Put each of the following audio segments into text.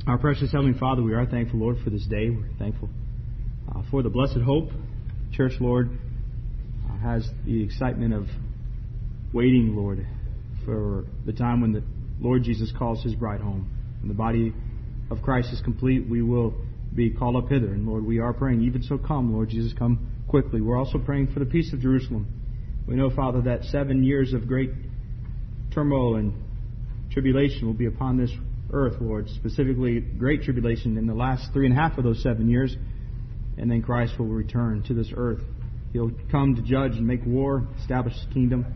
Our precious Heavenly Father, we are thankful, Lord, for this day. We're thankful for the blessed hope. Church, Lord, has the excitement of waiting, Lord, for the time when the Lord Jesus calls His bride home. When the body of Christ is complete, we will be called up hither. And Lord, we are praying, even so come, Lord Jesus, come quickly. We're also praying for the peace of Jerusalem. We know, Father, that 7 years of great turmoil and tribulation will be upon this earth, Lord, specifically great tribulation in the last 3.5 of those 7 years, and then Christ will return to this earth. He'll come to judge and make war, establish His kingdom.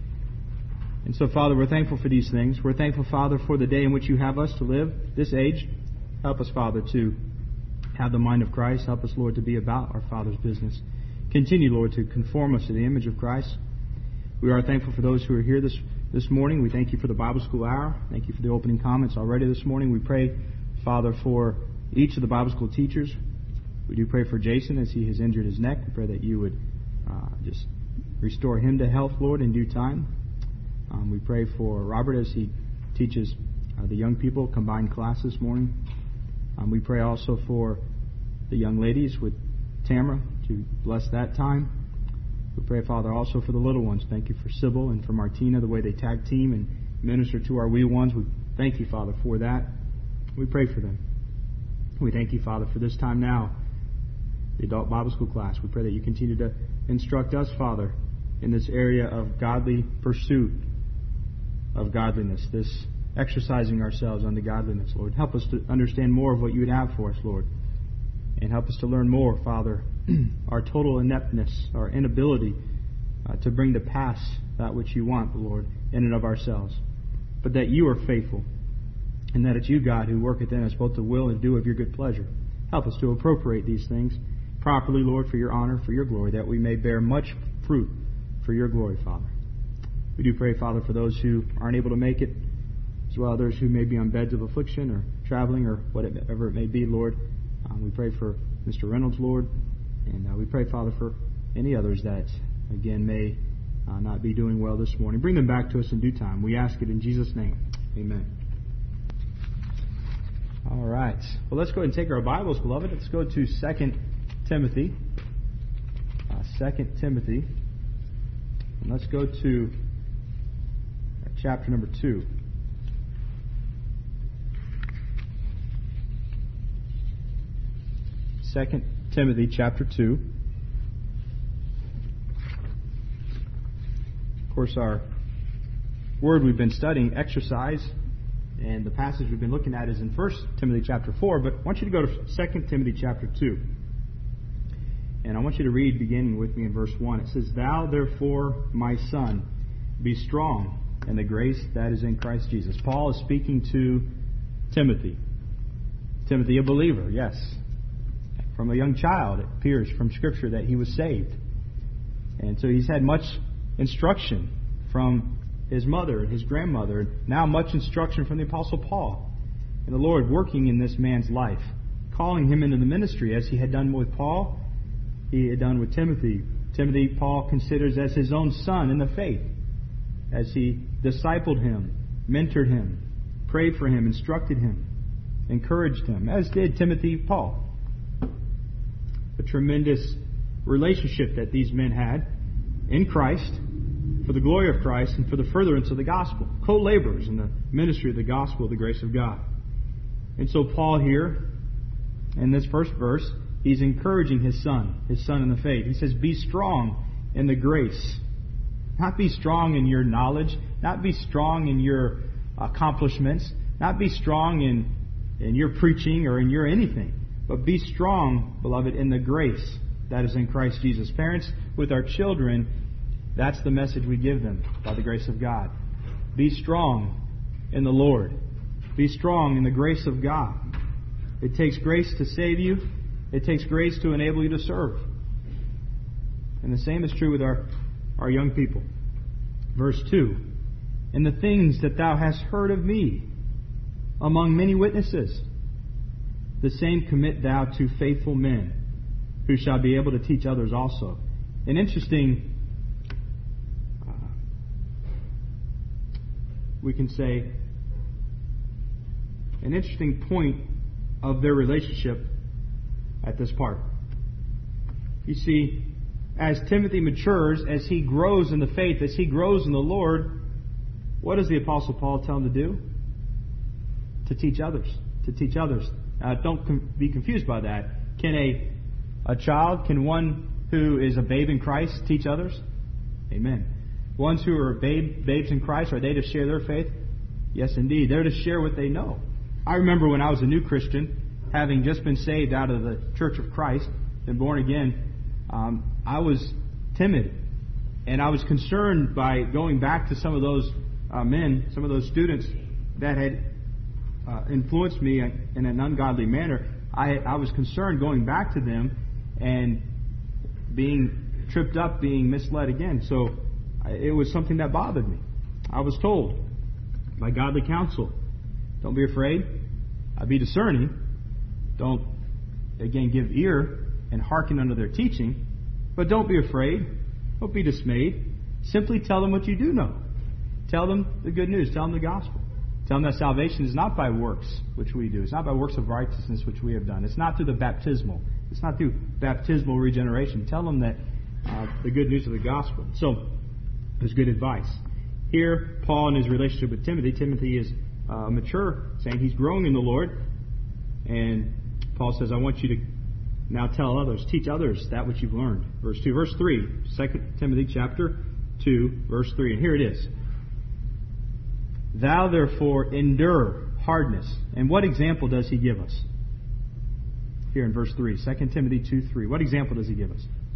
And so, Father, we're thankful for these things. We're thankful, Father, for the day in which You have us to live, this age. Help us, Father, to have the mind of Christ. Help us, Lord, to be about our Father's business. Continue, Lord, to conform us to the image of Christ. We are thankful for those who are here this morning. We thank You for the Bible school hour. Thank You for the opening comments already this morning. We pray, Father, for each of the Bible school teachers. We do pray for Jason as he has injured his neck. We pray that You would just restore him to health, Lord, in due time. We pray for Robert as he teaches the young people combined class this morning. We pray also for the young ladies with Tamara to bless that time. We pray, Father, also for the little ones. Thank You for Sybil and for Martina, the way they tag team and minister to our wee ones. We thank You, Father, for that. We pray for them. We thank You, Father, for this time now, the adult Bible school class. We pray that You continue to instruct us, Father, in this area of godly pursuit of godliness, this exercising ourselves unto godliness, Lord. Help us to understand more of what You would have for us, Lord. And help us to learn more, Father, our total ineptness, our inability to bring to pass that which You want, Lord, in and of ourselves. But that You are faithful, and that it's You, God, who worketh in us both to will and do of Your good pleasure. Help us to appropriate these things properly, Lord, for Your honor, for Your glory, that we may bear much fruit for Your glory, Father. We do pray, Father, for those who aren't able to make it, as well as others who may be on beds of affliction or traveling or whatever it may be, Lord. We pray for Mr. Reynolds, Lord, and we pray, Father, for any others that, again, may not be doing well this morning. Bring them back to us in due time. We ask it in Jesus' name. Amen. All right. Well, let's go ahead and take our Bibles, beloved. Let's go to 2 Timothy. 2 Timothy. And let's go to chapter number 2. Second Timothy chapter 2. Of course, our word we've been studying, exercise, and the passage we've been looking at is in 1 Timothy chapter 4, but I want you to go to 2 Timothy chapter 2. And I want you to read beginning with me in verse 1. It says, "Thou therefore, my son, be strong in the grace that is in Christ Jesus." Paul is speaking to Timothy. Timothy, a believer, yes. From a young child, it appears from Scripture that he was saved. And so he's had much instruction from his mother and his grandmother, and now much instruction from the Apostle Paul. And the Lord working in this man's life, calling him into the ministry as He had done with Paul, He had done with Timothy. Timothy, Paul considers as his own son in the faith, as he discipled him, mentored him, prayed for him, instructed him, encouraged him, as did Timothy Paul. A tremendous relationship that these men had in Christ, for the glory of Christ and for the furtherance of the gospel. Co-laborers in the ministry of the gospel of the grace of God. And so Paul here, in this first verse, he's encouraging his son in the faith. He says, be strong in the grace. Not be strong in your knowledge, not be strong in your accomplishments, not be strong in your preaching or in your anything, but be strong, beloved, in the grace that is in Christ Jesus. Parents, with our children, that's the message we give them by the grace of God. Be strong in the Lord. Be strong in the grace of God. It takes grace to save you. It takes grace to enable you to serve. And the same is true with our young people. Verse 2. "And the things that thou hast heard of me among many witnesses, the same commit thou to faithful men, who shall be able to teach others also." An interesting, we can say, an interesting point of their relationship at this part. You see, as Timothy matures, as he grows in the faith, as he grows in the Lord, what does the Apostle Paul tell him to do? To teach others. To teach others. Don't be confused by that. Can a child, can one who is a babe in Christ teach others? Amen. Ones who are babes in Christ, are they to share their faith? Yes, indeed. They're to share what they know. I remember when I was a new Christian, having just been saved out of the Church of Christ, and born again, I was timid. And I was concerned by going back to some of those men, some of those students that had influenced me in an ungodly manner. I was concerned going back to them and being tripped up, being misled again. So it was something that bothered me. I was told by godly counsel, don't be afraid. Be discerning. Don't, again, give ear and hearken unto their teaching. But don't be afraid. Don't be dismayed. Simply tell them what you do know. Tell them the good news. Tell them the gospel. Tell them that salvation is not by works, which we do. It's not by works of righteousness, which we have done. It's not through the baptismal. It's not through baptismal regeneration. Tell them that the good news of the gospel. So, there's good advice. Here, Paul, in his relationship with Timothy is mature, saying he's growing in the Lord. And Paul says, I want you to now tell others, teach others that which you've learned. Verse 2. Verse 3, 2 Timothy chapter 2, verse 3. And here it is. Thou therefore endure hardness. And what example does he give us? Here in verse 3, 2 Timothy 2:3. What example does he give us?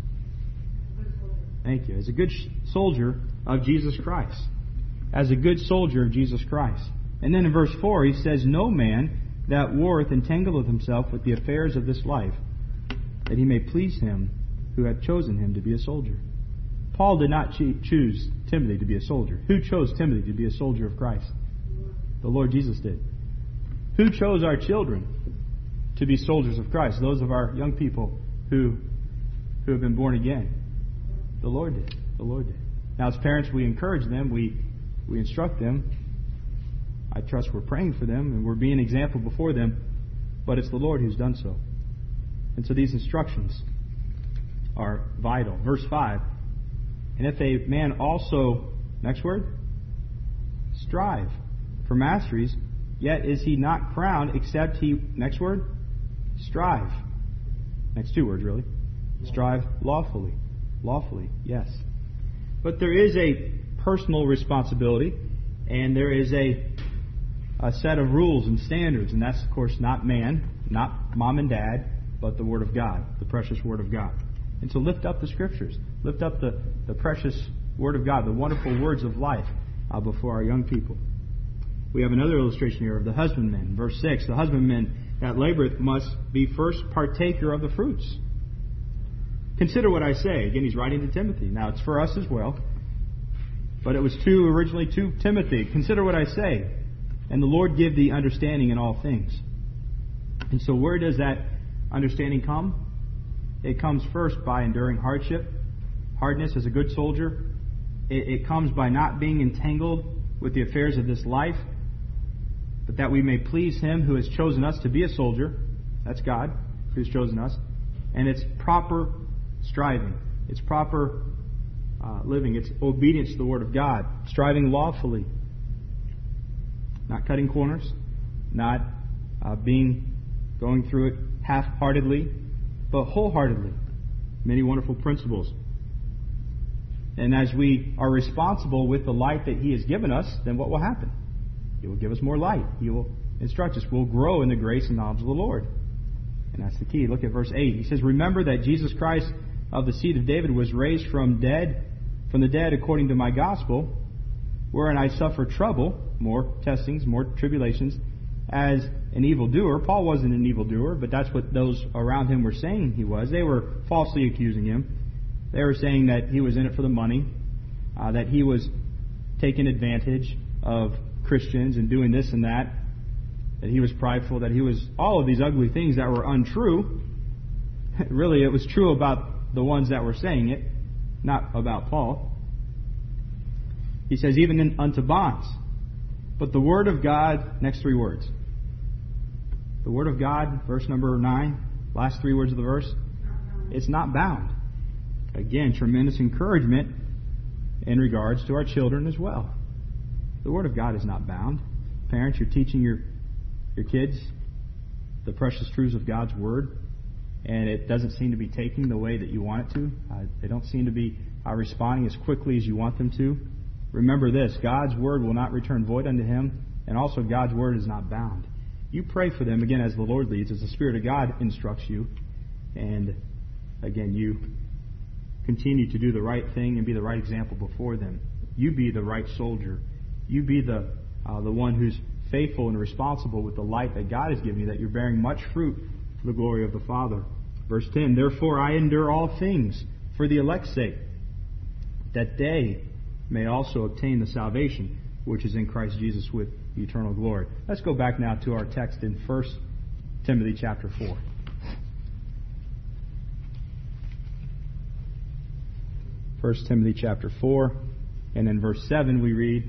Thank you. As a good soldier of Jesus Christ. As a good soldier of Jesus Christ. And then in verse 4 he says, no man that warreth entangleth himself with the affairs of this life, that he may please him who hath chosen him to be a soldier. Paul did not choose Timothy to be a soldier. Who chose Timothy to be a soldier of Christ? The Lord Jesus did. Who chose our children to be soldiers of Christ? Those of our young people who have been born again. The Lord did. The Lord did. Now as parents we encourage them, we instruct them. I trust we're praying for them and we're being an example before them, but it's the Lord who's done so. And so these instructions are vital. Verse 5, and if a man also, next word, strive for masteries, yet is he not crowned except he, next word, strive. Next two words really. Strive lawfully. Lawfully, yes. But there is a personal responsibility and there is a set of rules and standards, and that's of course not man, not mom and dad, but the Word of God, the precious Word of God. And so lift up the Scriptures, lift up the precious Word of God, the wonderful words of life before our young people. We have another illustration here of the husbandman. Verse 6, the husbandman that laboreth must be first partaker of the fruits. Consider what I say. Again, he's writing to Timothy. Now it's for us as well, but it was originally to Timothy. Consider what I say. And the Lord give thee understanding in all things. And so where does that understanding come? It comes first by enduring hardship, hardness as a good soldier. It comes by not being entangled with the affairs of this life, but that we may please Him who has chosen us to be a soldier. That's God who's chosen us. And it's proper striving. It's proper living. It's obedience to the Word of God. Striving lawfully. Not cutting corners, not going through it half-heartedly, but wholeheartedly. Many wonderful principles. And as we are responsible with the light that He has given us, then what will happen? He will give us more light. He will instruct us. We'll grow in the grace and knowledge of the Lord. And that's the key. Look at verse 8. He says, remember that Jesus Christ of the seed of David was raised from the dead according to my gospel, wherein I suffer trouble, more testings, more tribulations, as an evildoer. Paul wasn't an evildoer, but that's what those around him were saying he was. They were falsely accusing him. They were saying that he was in it for the money, that he was taking advantage of Christians and doing this and that he was prideful, that he was all of these ugly things that were untrue. Really, it was true about the ones that were saying it, not about Paul. He says, even unto bonds. But the Word of God, next three words. The Word of God, verse number 9, last three words of the verse, it's not bound. Again, tremendous encouragement in regards to our children as well. The Word of God is not bound. Parents, you're teaching your kids the precious truths of God's Word, and it doesn't seem to be taking the way that you want it to. They don't seem to be responding as quickly as you want them to. Remember this, God's Word will not return void unto Him, and also God's Word is not bound. You pray for them, again, as the Lord leads, as the Spirit of God instructs you, and again, you continue to do the right thing and be the right example before them. You be the right soldier. You be the one who's faithful and responsible with the light that God has given you, that you're bearing much fruit for the glory of the Father. Verse 10, therefore I endure all things for the elect's sake, that they may also obtain the salvation which is in Christ Jesus with eternal glory. Let's go back now to our text in 1 Timothy chapter 4. 1 Timothy chapter 4, and in verse 7 we read,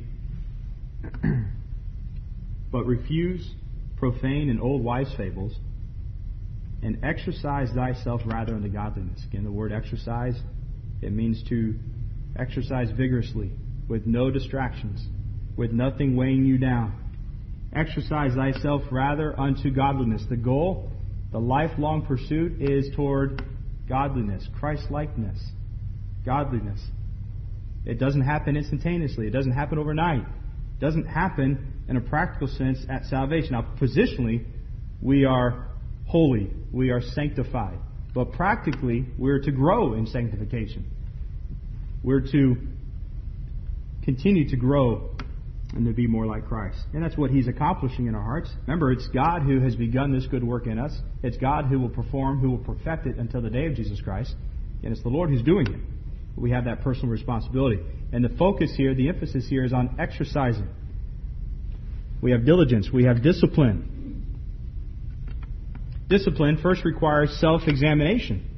but refuse profane and old wives' fables, and exercise thyself rather unto godliness. Again, the word exercise, it means to exercise vigorously, with no distractions, with nothing weighing you down. Exercise thyself rather unto godliness. The goal, the lifelong pursuit is toward godliness, Christ-likeness, godliness. It doesn't happen instantaneously. It doesn't happen overnight. It doesn't happen in a practical sense at salvation. Now, positionally, we are holy. We are sanctified. But practically, we're to grow in sanctification. We're to continue to grow and to be more like Christ. And that's what He's accomplishing in our hearts. Remember, it's God who has begun this good work in us. It's God who will perform, who will perfect it until the day of Jesus Christ. And it's the Lord who's doing it. We have that personal responsibility. And the focus here, the emphasis here is on exercising. We have diligence. We have discipline. Discipline first requires self-examination.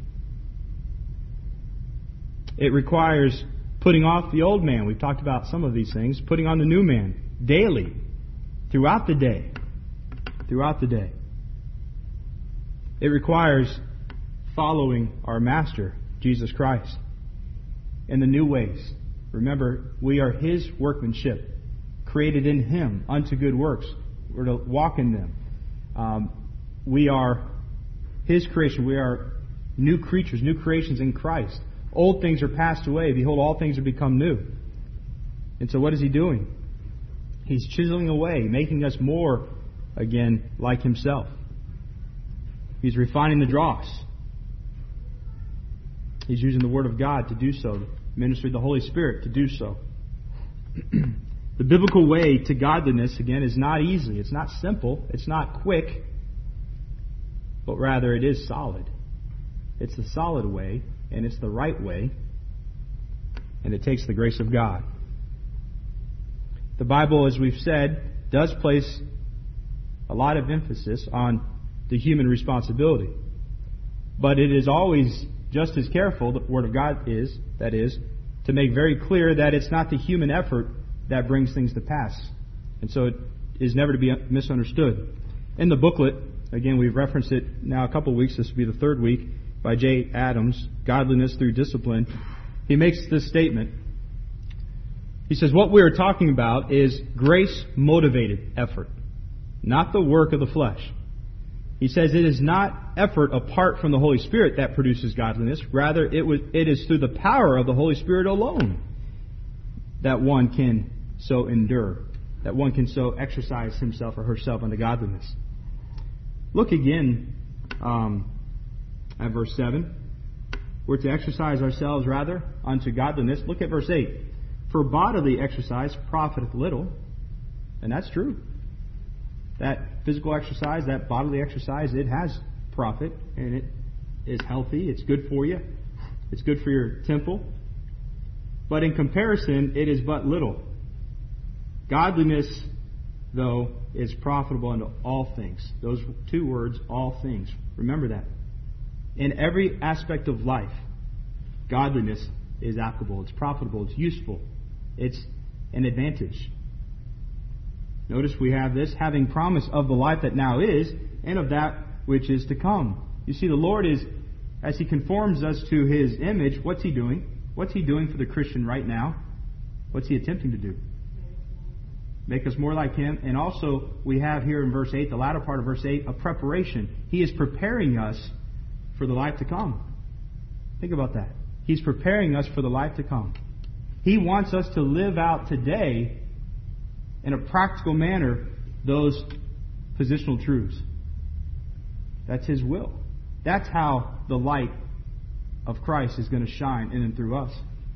It requires putting off the old man. We've talked about some of these things. Putting on the new man daily, throughout the day. Throughout the day. It requires following our Master, Jesus Christ, in the new ways. Remember, we are His workmanship, created in Him unto good works. We're to walk in them. We are His creation. We are new creatures, new creations in Christ. Old things are passed away. Behold, all things are become new. And so what is He doing? He's chiseling away, making us more, again, like Himself. He's refining the dross. He's using the Word of God to do so. The ministry of the Holy Spirit to do so. The biblical way to godliness, again, is not easy. It's not simple. It's not quick. But rather, it is solid. It's the solid way. And it's the right way, and it takes the grace of God. The Bible, as we've said, does place a lot of emphasis on the human responsibility. But it is always just as careful, the Word of God is, that is, to make very clear that it's not the human effort that brings things to pass. And so it is never to be misunderstood. In the booklet, again, we've referenced it now a couple of weeks, this will be the third week, by J. Adams, Godliness Through Discipline. He makes this statement. He says, what we are talking about is grace-motivated effort, not the work of the flesh. He says it is not effort apart from the Holy Spirit that produces godliness. Rather, it is through the power of the Holy Spirit alone that one can so endure, that one can so exercise himself or herself unto godliness. Look again at verse 7. We're to exercise ourselves rather unto godliness. Look at verse 8. For bodily exercise profiteth little. And that's true. That physical exercise, that bodily exercise, it has profit and it is healthy. It's good for you. It's good for your temple. But in comparison, it is but little. Godliness, though, is profitable unto all things. Those two words, all things. Remember that. In every aspect of life, godliness is applicable. It's profitable. It's useful. It's an advantage. Notice we have this, having promise of the life that now is, and of that which is to come. You see, the Lord is, as He conforms us to His image, what's He doing? What's He doing for the Christian right now? What's He attempting to do? Make us more like Him. And also, we have here in verse 8, the latter part of verse 8, a preparation. He is preparing us for the life to come. Think about that. He's preparing us for the life to come. He wants us to live out today in a practical manner those positional truths. That's His will. That's how the light of Christ is going to shine in and through us.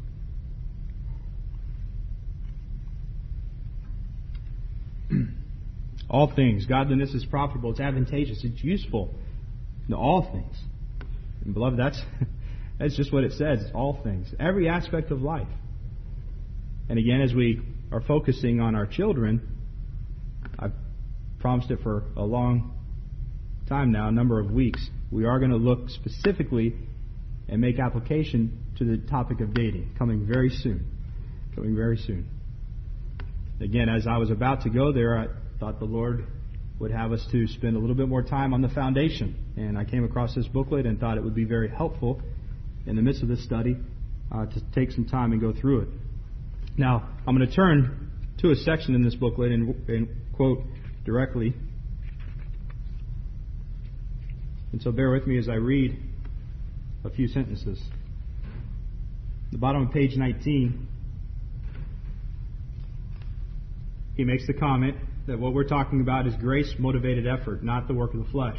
All things. Godliness is profitable. It's advantageous. It's useful. No, all things. And beloved, that's just what it says. It's all things. Every aspect of life. And again, as we are focusing on our children, I've promised it for a long time now, a number of weeks. We are going to look specifically and make application to the topic of dating, coming very soon. Coming very soon. Again, as I was about to go there, I thought the Lord would have us to spend a little bit more time on the foundation. And I came across this booklet and thought it would be very helpful in the midst of this study to take some time and go through it. Now, I'm going to turn to a section in this booklet and quote directly. And so bear with me as I read a few sentences. The bottom of page 19, he makes the comment that what we're talking about is grace-motivated effort, not the work of the flesh.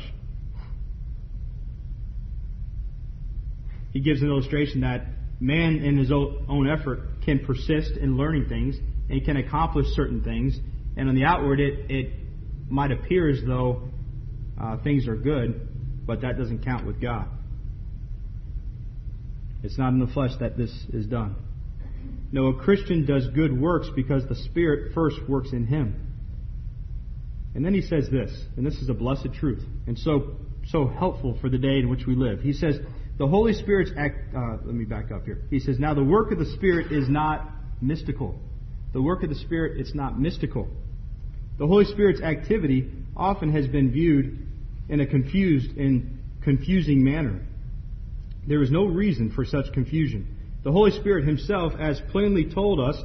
He gives an illustration that man in his own effort can persist in learning things and can accomplish certain things, and on the outward it might appear as though things are good, but that doesn't count with God. It's not in the flesh that this is done. No, a Christian does good works because the Spirit first works in him. And then he says this, and this is a blessed truth, and so helpful for the day in which we live. He says, the Holy Spirit's let me back up here. He says, now the work of the Spirit is not mystical. The work of the Spirit, it's not mystical. The Holy Spirit's activity often has been viewed in a confusing manner. There is no reason for such confusion. The Holy Spirit Himself has plainly told us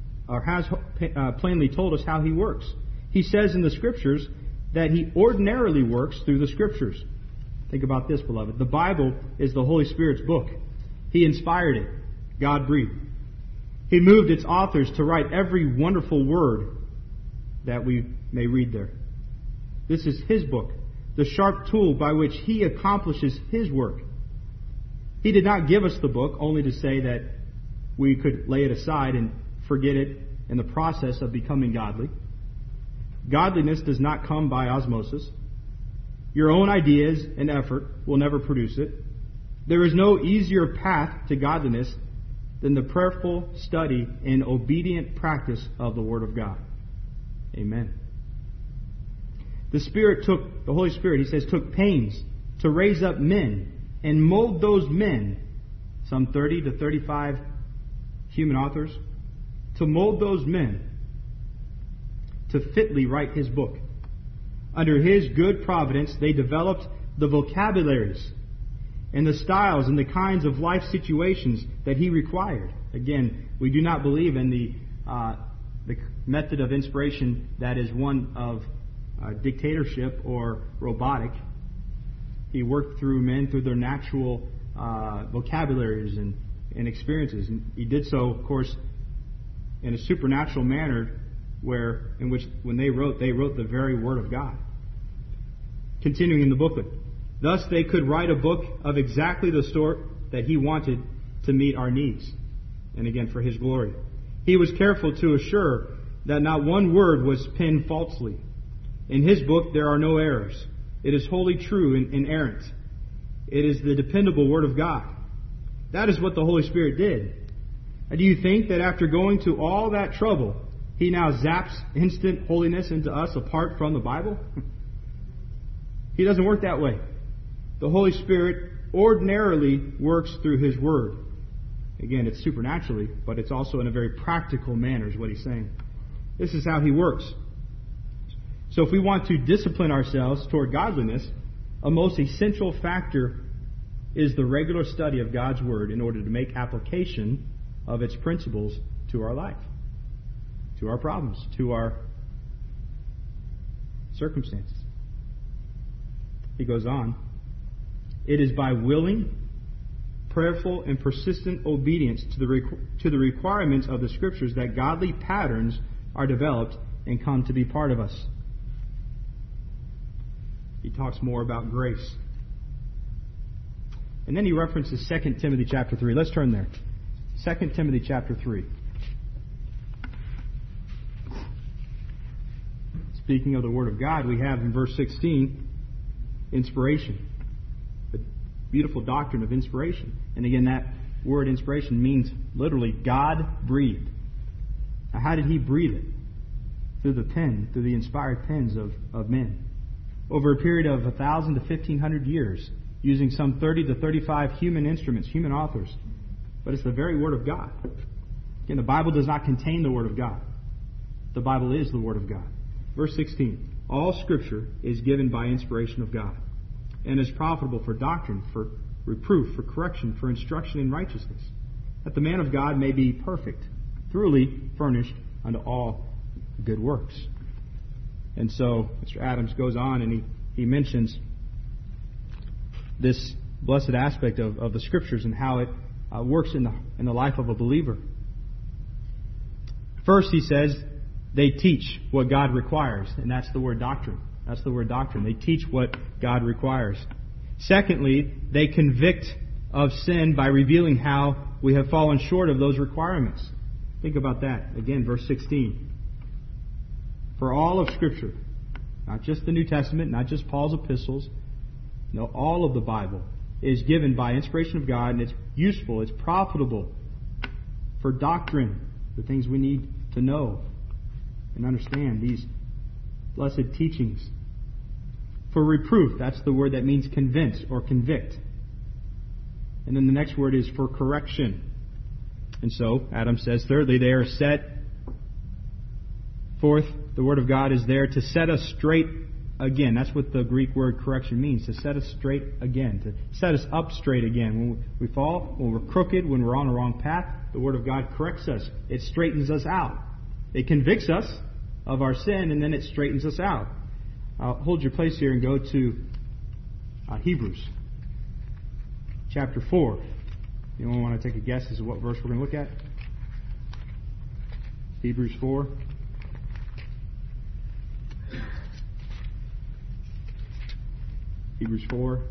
how He works. He says in the Scriptures that He ordinarily works through the Scriptures. Think about this, beloved. The Bible is the Holy Spirit's book. He inspired it. God breathed. He moved its authors to write every wonderful word that we may read there. This is His book, the sharp tool by which He accomplishes His work. He did not give us the book only to say that we could lay it aside and forget it in the process of becoming godly. Godliness does not come by osmosis. Your own ideas and effort will never produce it. There is no easier path to godliness than the prayerful study and obedient practice of the Word of God. Amen. The Holy Spirit, he says, took pains to raise up men and mold those men, some 30 to 35 human authors, to mold those men to fitly write His book. Under His good providence, they developed the vocabularies and the styles and the kinds of life situations that He required. Again, we do not believe in the method of inspiration that is one of dictatorship or robotic. He worked through men through their natural vocabularies and experiences. And He did so, of course, in a supernatural manner in which when they wrote the very Word of God. Continuing in the booklet. Thus they could write a book of exactly the sort that He wanted to meet our needs. And again, for His glory. He was careful to assure that not one word was penned falsely. In His book there are no errors. It is wholly true and inerrant. It is the dependable Word of God. That is what the Holy Spirit did. And do you think that after going to all that trouble, He now zaps instant holiness into us apart from the Bible? He doesn't work that way. The Holy Spirit ordinarily works through His Word. Again, it's supernaturally, but it's also in a very practical manner is what He's saying. This is how He works. So if we want to discipline ourselves toward godliness, a most essential factor is the regular study of God's Word in order to make application of its principles to our life, to our problems, to our circumstances. He goes on, it is by willing, prayerful, and persistent obedience to the requirements of the Scriptures that godly patterns are developed and come to be part of us. He talks more about grace. And then he references 2 Timothy chapter 3. Let's turn there. 2 Timothy chapter 3. Speaking of the Word of God, we have in verse 16, inspiration. The beautiful doctrine of inspiration. And again, that word inspiration means literally God breathed. Now, how did He breathe it? Through the pen, through the inspired pens of men. Over a period of 1,000 to 1,500 years, using some 30 to 35 human instruments, human authors. But it's the very Word of God. Again, the Bible does not contain the Word of God. The Bible is the Word of God. Verse 16, all Scripture is given by inspiration of God, and is profitable for doctrine, for reproof, for correction, for instruction in righteousness, that the man of God may be perfect, thoroughly furnished unto all good works. And so Mr. Adams goes on and he mentions this blessed aspect of the Scriptures and how it works in the life of a believer. First, he says, they teach what God requires, and that's the word doctrine. That's the word doctrine. They teach what God requires. Secondly, they convict of sin by revealing how we have fallen short of those requirements. Think about that. Again, verse 16. For all of Scripture, not just the New Testament, not just Paul's epistles, no, all of the Bible is given by inspiration of God, and it's useful, it's profitable for doctrine, the things we need to know and understand, these blessed teachings. For reproof, that's the word that means convince or convict. And then the next word is for correction. And so, Adam says, thirdly, they are set forth. The Word of God is there to set us straight again. That's what the Greek word correction means, to set us straight again, to set us up straight again. When we fall, when we're crooked, when we're on the wrong path, the Word of God corrects us. It straightens us out. It convicts us of our sin, and then it straightens us out. Hold your place here and go to Hebrews chapter 4. Anyone want to take a guess as to what verse we're going to look at? Hebrews 4. Hebrews 4.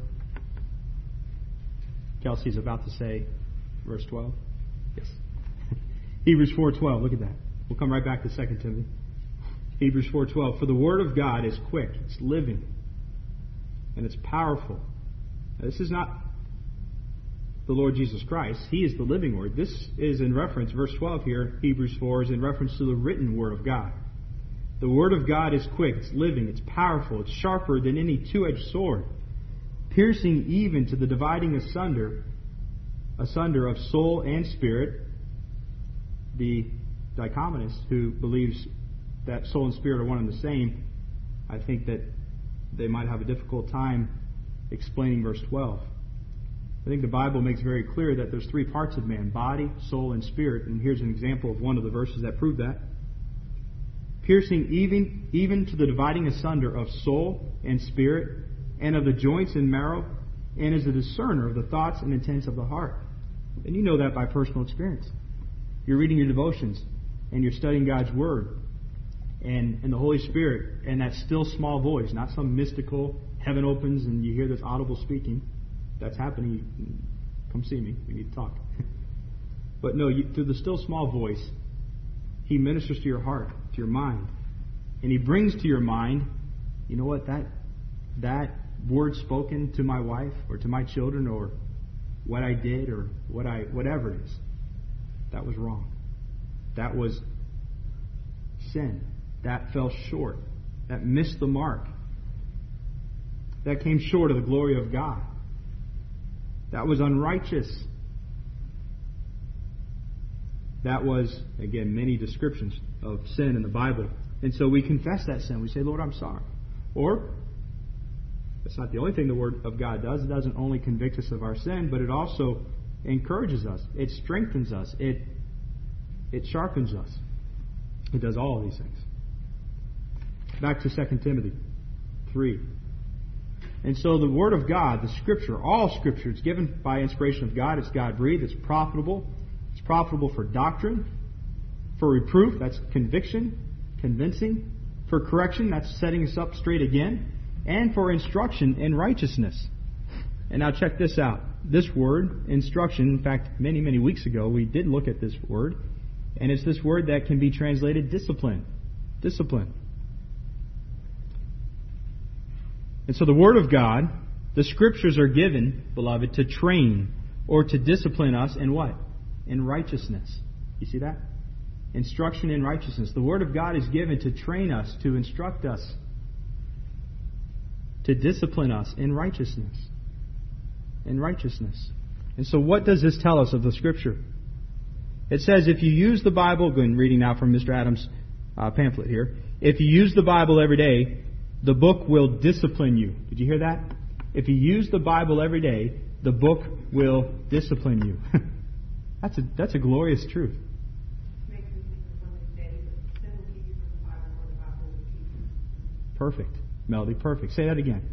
Kelsey's about to say verse 12. Yes. Hebrews 4:12. Look at that. We'll come right back to 2 Timothy. Hebrews 4:12. For the Word of God is quick, it's living, and it's powerful. Now, this is not the Lord Jesus Christ. He is the living Word. This is in reference, verse 12 here, Hebrews 4, is in reference to the written Word of God. The Word of God is quick, it's living, it's powerful, it's sharper than any two-edged sword, piercing even to the dividing asunder of soul and spirit. The dichotomist who believes that soul and spirit are one and the same, I think that they might have a difficult time explaining verse 12. I think the Bible makes very clear that there's three parts of man: body, soul, and spirit. And here's an example of one of the verses that prove that. Piercing even to the dividing asunder of soul and spirit, and of the joints and marrow, and is a discerner of the thoughts and intents of the heart. And you know that by personal experience. You're reading your devotions, and you're studying God's Word, and the Holy Spirit, and that still small voice, not some mystical, heaven opens and you hear this audible speaking. That's happening. Come see me. We need to talk. But no, through the still small voice, He ministers to your heart, to your mind. And He brings to your mind, you know what, that word spoken to my wife or to my children, or what I did, or whatever it is, that was wrong. That was sin. That fell short. That missed the mark. That came short of the glory of God. That was unrighteous. That was, again, many descriptions of sin in the Bible. And so we confess that sin. We say, Lord, I'm sorry. Or, that's not the only thing the Word of God does. It doesn't only convict us of our sin, but it also encourages us. It strengthens us. It sharpens us. It does all of these things. Back to 2 Timothy 3. And so the Word of God, the Scripture, all Scripture, it's given by inspiration of God. It's God-breathed. It's profitable. It's profitable for doctrine, for reproof, that's conviction, convincing, for correction, that's setting us up straight again, and for instruction in righteousness. And now check this out. This word, instruction, in fact, many, many weeks ago, we did look at this word, and it's this word that can be translated discipline. Discipline. And so the Word of God, the Scriptures are given, beloved, to train or to discipline us in what? In righteousness. You see that? Instruction in righteousness. The Word of God is given to train us, to instruct us, to discipline us in righteousness. In righteousness. And so what does this tell us of the Scripture? It says if you use the Bible, going reading now from Mr. Adams' pamphlet here, if you use the Bible every day, the book will discipline you. Did you hear that? If you use the Bible every day, the book will discipline you. That's a glorious truth. Perfect. Melody, perfect. Say that again.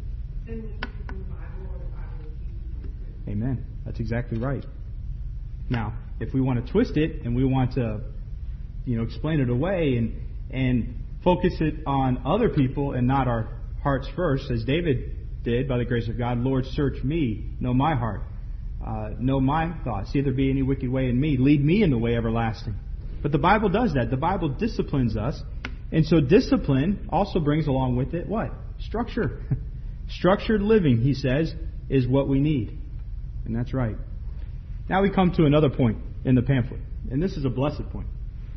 Amen. That's exactly right. Now, if we want to twist it and we want to, explain it away and focus it on other people and not our hearts first, as David did by the grace of God, Lord, search me, know my heart, know my thoughts. See if there be any wicked way in me. Lead me in the way everlasting. But the Bible does that. The Bible disciplines us. And so discipline also brings along with it what? Structure. Structured living, he says, is what we need. And that's right. Now we come to another point in the pamphlet. And this is a blessed point.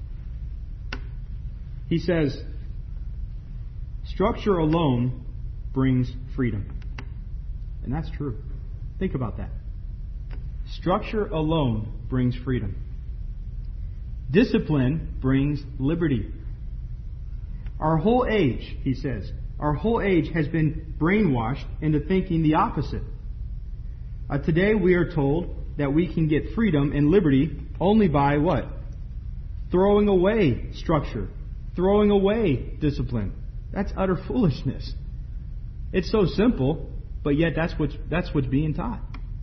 He says, structure alone brings freedom. And that's true. Think about that. Structure alone brings freedom. Discipline brings liberty. Our whole age, he says, our whole age has been brainwashed into thinking the opposite. Today we are told that we can get freedom and liberty only by what? Throwing away structure. Throwing away discipline. That's utter foolishness. It's so simple, but yet that's what's being taught.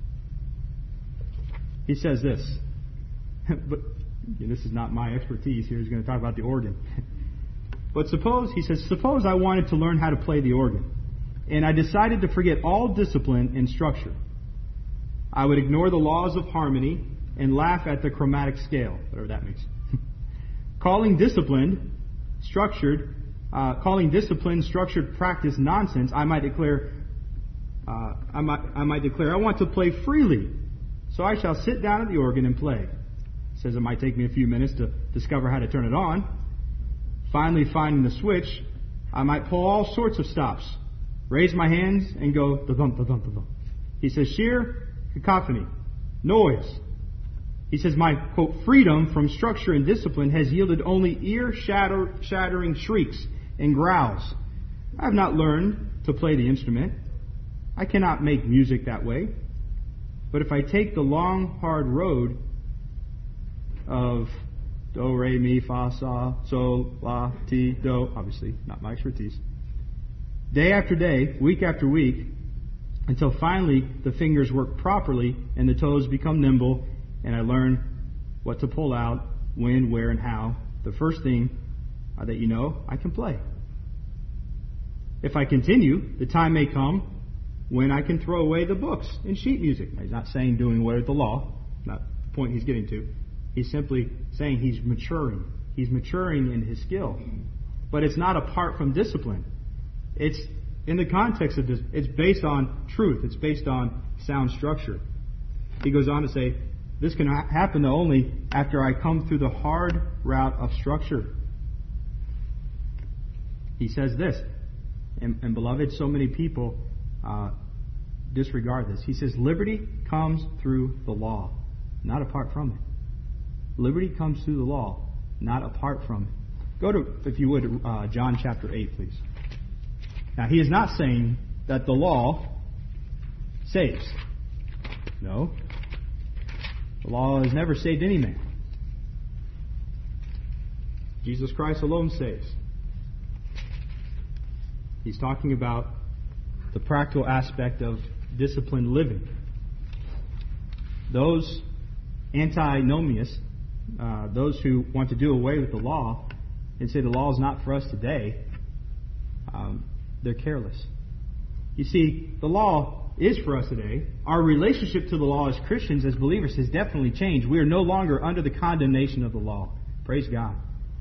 He says this, but this is not my expertise here. He's going to talk about the organ. But suppose I wanted to learn how to play the organ, and I decided to forget all discipline and structure. I would ignore the laws of harmony and laugh at the chromatic scale, whatever that means. Calling discipline structured practice nonsense, I might declare, I want to play freely, so I shall sit down at the organ and play. It says it might take me a few minutes to discover how to turn it on. Finally finding the switch, I might pull all sorts of stops, raise my hands, and go da-thump, da-thump, da-thump. He says sheer cacophony, noise. He says my, quote, freedom from structure and discipline has yielded only ear-shattering shrieks and growls. I have not learned to play the instrument. I cannot make music that way. But if I take the long, hard road of do, re, mi, fa, sol, sol, la, ti, do, obviously not my expertise, day after day, week after week, until finally the fingers work properly and the toes become nimble and I learn what to pull out, when, where, and how, the first thing that you know, I can play. If I continue, the time may come when I can throw away the books and sheet music. Now, he's not saying doing away with the law, not the point he's getting to. He's simply saying he's maturing. He's maturing in his skill. But it's not apart from discipline. It's in the context of this, it's based on truth. It's based on sound structure. He goes on to say, this can happen only after I come through the hard route of structure. He says this, and beloved, so many people disregard this. He says, liberty comes through the law, not apart from it. Liberty comes through the law, not apart from it. Go to, if you would, John chapter 8, please. Now, he is not saying that the law saves. No. The law has never saved any man. Jesus Christ alone saves. He's talking about the practical aspect of disciplined living. Those antinomists, those who want to do away with the law and say the law is not for us today, they're careless. You see, the law is for us today. Our relationship to the law as Christians, as believers, has definitely changed. We are no longer under the condemnation of the law. Praise God.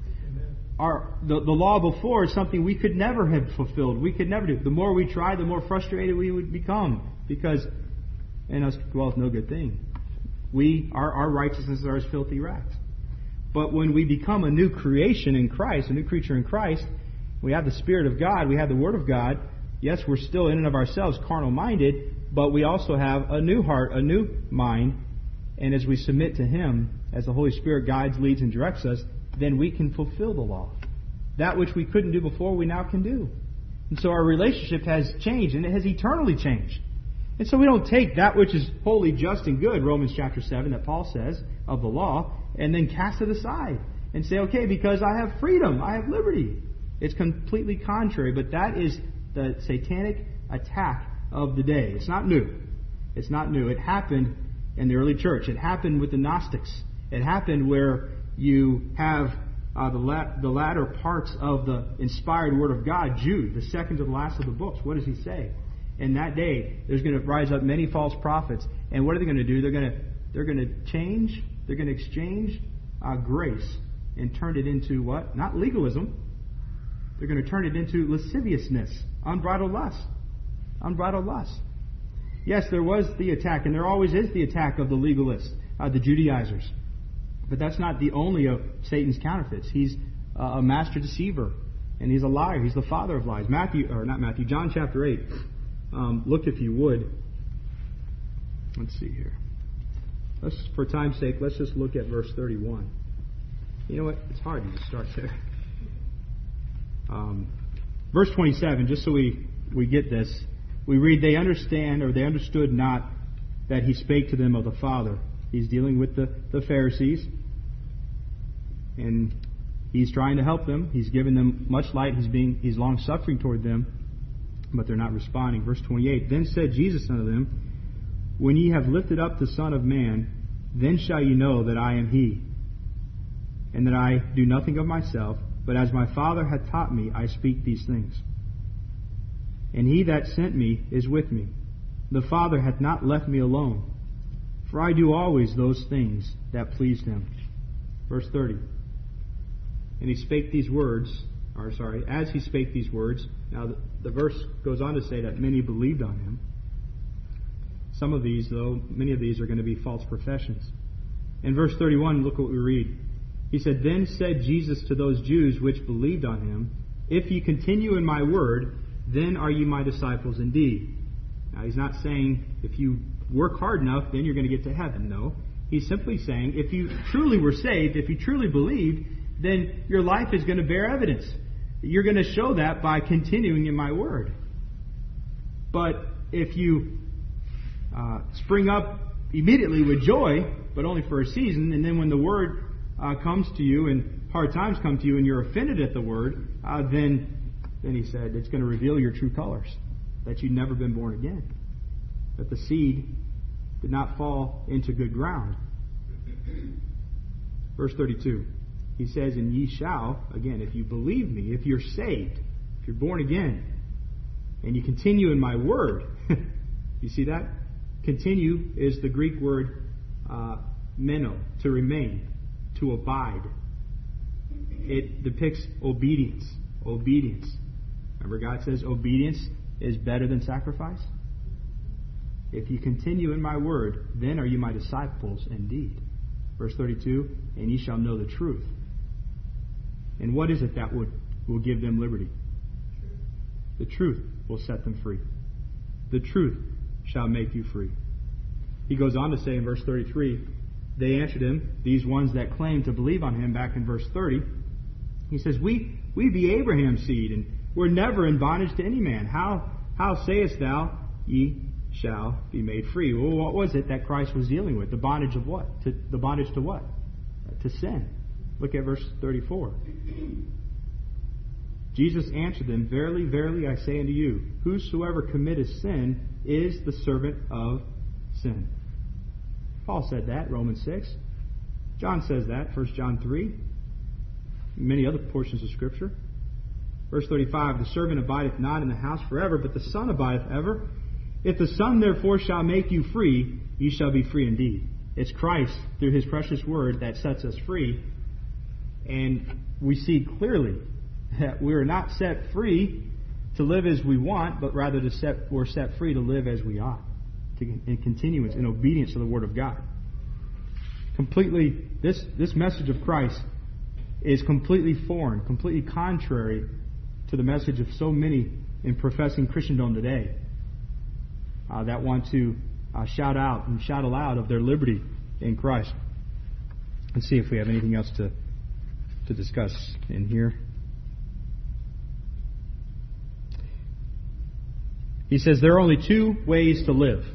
The law before is something we could never have fulfilled. We could never do. The more we try, the more frustrated we would become, because in us dwelleth no good thing. Our righteousnesses are as filthy rags. But when we become a new creation in Christ, a new creature in Christ, we have the Spirit of God, we have the Word of God. Yes, we're still in and of ourselves carnal-minded, but we also have a new heart, a new mind. And as we submit to Him, as the Holy Spirit guides, leads, and directs us, then we can fulfill the law. That which we couldn't do before, we now can do. And so our relationship has changed, and it has eternally changed. And so we don't take that which is holy, just, and good, Romans chapter 7, that Paul says, of the law, and then cast it aside and say, okay, because I have freedom, I have liberty. It's completely contrary, but that is the satanic attack of the day. It's not new. It's not new. It happened in the early church. It happened with the Gnostics. It happened where you have the latter parts of the inspired Word of God, Jude, the second to the last of the books. What does he say? In that day, there's going to rise up many false prophets. And what are they going to do? They're going to change. They're going to exchange grace and turn it into what? Not legalism. They're going to turn it into lasciviousness, unbridled lust. Unbridled lust. Yes, there was the attack, and there always is the attack of the legalists, the Judaizers. But that's not the only of Satan's counterfeits. He's a master deceiver, and he's a liar. He's the father of lies. John chapter 8. Look, if you would. Let's see here. For time's sake, let's just look at verse 31. You know what? It's hard to just start there. Verse 27, just so we get this. We read, they understood not that he spake to them of the Father. He's dealing with the Pharisees. And he's trying to help them. He's given them much light. He's long-suffering toward them. But they're not responding. Verse 28, then said Jesus unto them, when ye have lifted up the Son of Man, then shall ye know that I am He, and that I do nothing of myself, but as my Father hath taught me, I speak these things. And He that sent me is with me. The Father hath not left me alone, for I do always those things that pleased Him. Verse 30. And He spake these words, as He spake these words, now the verse goes on to say that many believed on Him. Some of these, though, many of these are going to be false professions. In verse 31, look what we read. He said, then said Jesus to those Jews which believed on Him, if ye continue in my word, then are ye my disciples indeed. Now, He's not saying if you work hard enough, then you're going to get to heaven. No. He's simply saying if you truly were saved, if you truly believed, then your life is going to bear evidence. You're going to show that by continuing in my word. But if you spring up immediately with joy, but only for a season, and then when the word comes to you and hard times come to you and you're offended at the word, then he said it's going to reveal your true colors, that you've never been born again, that the seed did not fall into good ground. Verse 32, he says, and ye shall, again, if you believe me, if you're saved, if you're born again, and you continue in my word, you see that? Continue is the Greek word meno, to remain, to abide. It depicts obedience. Obedience. Remember, God says obedience is better than sacrifice? If you continue in my word, then are you my disciples indeed. Verse 32, and ye shall know the truth. And what is it that will give them liberty? The truth will set them free. The truth shall make you free. He goes on to say in verse 33, They answered him, these ones that claim to believe on him, back in verse 30. He says, We be Abraham's seed, and we're never in bondage to any man. How sayest thou, ye shall be made free? Well, what was it that Christ was dealing with? The bondage of what? The bondage to what? To sin. Look at verse 34. Jesus answered them, Verily, verily, I say unto you, whosoever committeth sin is the servant of sin. Paul said that, Romans 6. John says that, 1 John 3. Many other portions of Scripture. Verse 35, The servant abideth not in the house forever, but the Son abideth ever. If the Son therefore shall make you free, ye shall be free indeed. It's Christ, through His precious Word, that sets us free. And we see clearly that we are not set free to live as we want, but rather we're set free to live as we ought, in continuance, in obedience to the Word of God. Completely, this message of Christ is completely foreign, completely contrary to the message of so many in professing Christendom today that want to shout out and shout aloud of their liberty in Christ. Let's see if we have anything else to discuss in here. He says there are only two ways to live.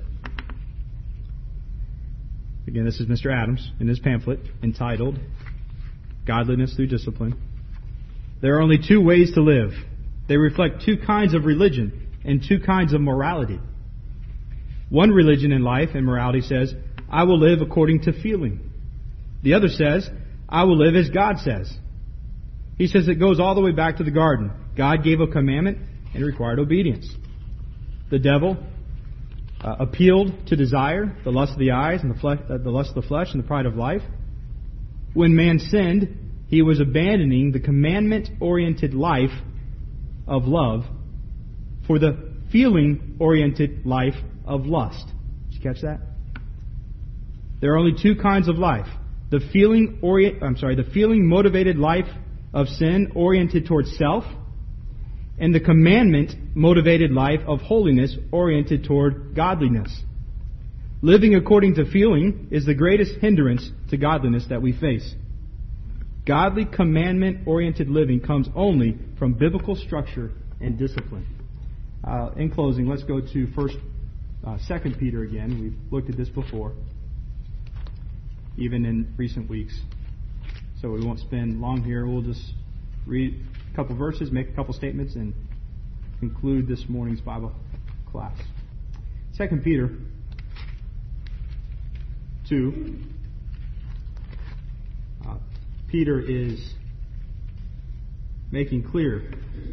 Again, this is Mr. Adams in his pamphlet entitled Godliness Through Discipline. There are only two ways to live. They reflect two kinds of religion and two kinds of morality. One religion in life and morality says, I will live according to feeling. The other says, I will live as God says. He says it goes all the way back to the garden. God gave a commandment and required obedience. The devil appealed to desire, the lust of the eyes, and the lust of the flesh, and the pride of life. When man sinned, he was abandoning the commandment-oriented life of love for the feeling-oriented life of lust. Did you catch that? There are only two kinds of life: the feeling-motivated life of sin oriented towards self, and the commandment-motivated life of holiness oriented toward godliness. Living according to feeling is the greatest hindrance to godliness that we face. Godly commandment-oriented living comes only from biblical structure and discipline. In closing, let's go to 2 Peter again. We've looked at this before, even in recent weeks. So we won't spend long here. We'll just read a couple verses, make a couple statements, and conclude this morning's Bible class. 2 Peter 2. Peter is making clear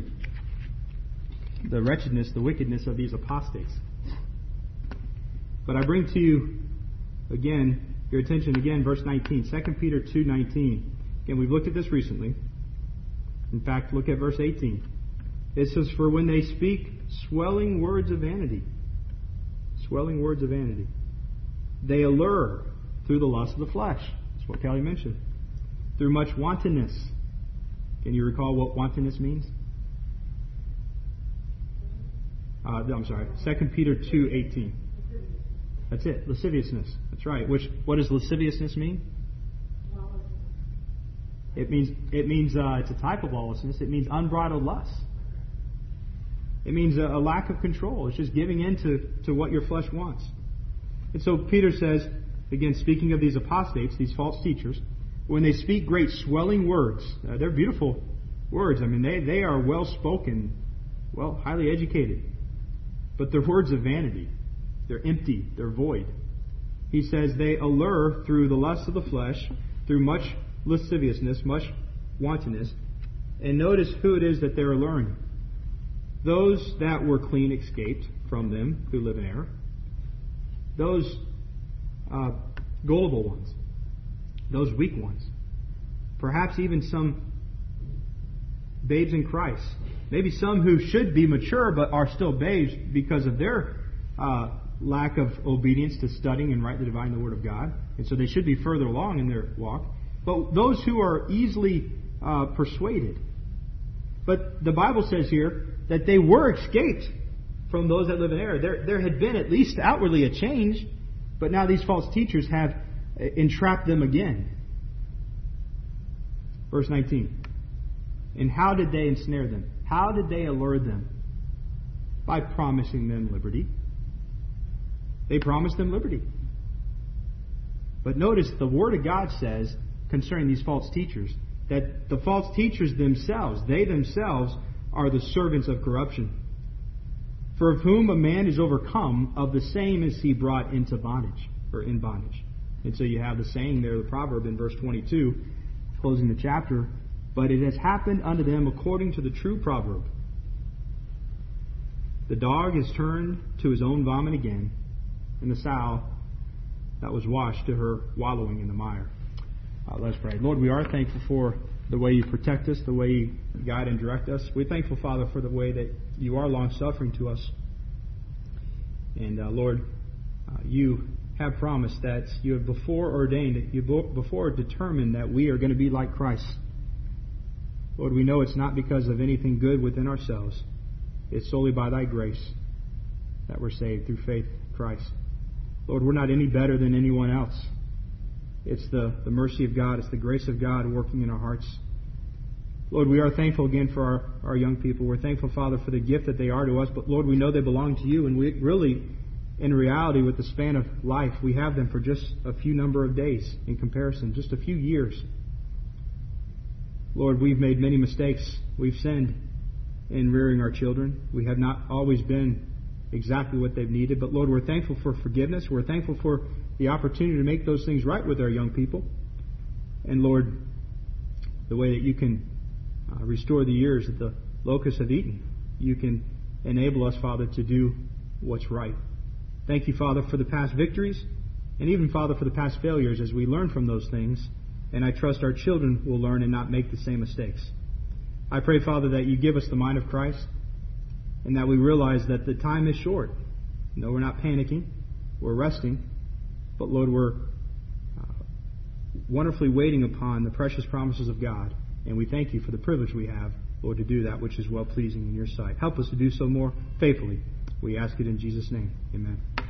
the wretchedness, the wickedness of these apostates. But I bring to you again, your attention again, verse 19, 2 Peter 2:19. Again, we've looked at this recently. In fact, look at verse 18. It says, For when they speak swelling words of vanity, they allure through the lust of the flesh. That's what Kelly mentioned. Through much wantonness. Can you recall what wantonness means? 2 Peter 2:18. That's it, lasciviousness. That's right. What does lasciviousness mean? It means it's a type of lawlessness. It means unbridled lust. It means a lack of control. It's just giving in to what your flesh wants. And so Peter says, again, speaking of these apostates, these false teachers, when they speak great swelling words, they're beautiful words. I mean, they are well spoken, well, highly educated. But they're words of vanity. They're empty. They're void. He says they allure through the lust of the flesh, through much lasciviousness, much wantonness. And notice who it is that they're alluring. Those that were clean escaped from them who live in error. Those gullible ones. Those weak ones. Perhaps even some babes in Christ. Maybe some who should be mature but are still babes because of their lack of obedience to studying and rightly dividing the Word of God. And so they should be further along in their walk. But those who are easily persuaded. But the Bible says here that they were escaped from those that live in error. There had been at least outwardly a change, but now these false teachers have entrap them again. Verse 19. And how did they ensnare them? How did they allure them? By promising them liberty. They promised them liberty. But notice the Word of God says concerning these false teachers that the false teachers themselves, they themselves are the servants of corruption. For of whom a man is overcome, of the same is he brought into bondage, or in bondage. And so you have the saying there, the proverb in verse 22, closing the chapter, but it has happened unto them according to the true proverb. The dog is turned to his own vomit again, and the sow that was washed to her wallowing in the mire. Let's pray. Lord, we are thankful for the way you protect us, the way you guide and direct us. We're thankful, Father, for the way that you are long-suffering to us. And Lord, you have promised that you have before ordained, that you before determined that we are going to be like Christ. Lord, we know it's not because of anything good within ourselves. It's solely by thy grace that we're saved through faith in Christ. Lord, we're not any better than anyone else. It's the mercy of God. It's the grace of God working in our hearts. Lord, we are thankful again for our young people. We're thankful, Father, for the gift that they are to us. But Lord, we know they belong to you. And we really, in reality, with the span of life, we have them for just a few number of days in comparison, just a few years. Lord, we've made many mistakes. We've sinned in rearing our children. We have not always been exactly what they've needed. But Lord, we're thankful for forgiveness. We're thankful for the opportunity to make those things right with our young people. And Lord, the way that you can restore the years that the locusts have eaten, you can enable us, Father, to do what's right. Thank you, Father, for the past victories, and even, Father, for the past failures as we learn from those things. And I trust our children will learn and not make the same mistakes. I pray, Father, that you give us the mind of Christ, and that we realize that the time is short. No, we're not panicking. We're resting. But Lord, we're wonderfully waiting upon the precious promises of God. And we thank you for the privilege we have, Lord, to do that which is well-pleasing in your sight. Help us to do so more faithfully. We ask it in Jesus' name. Amen.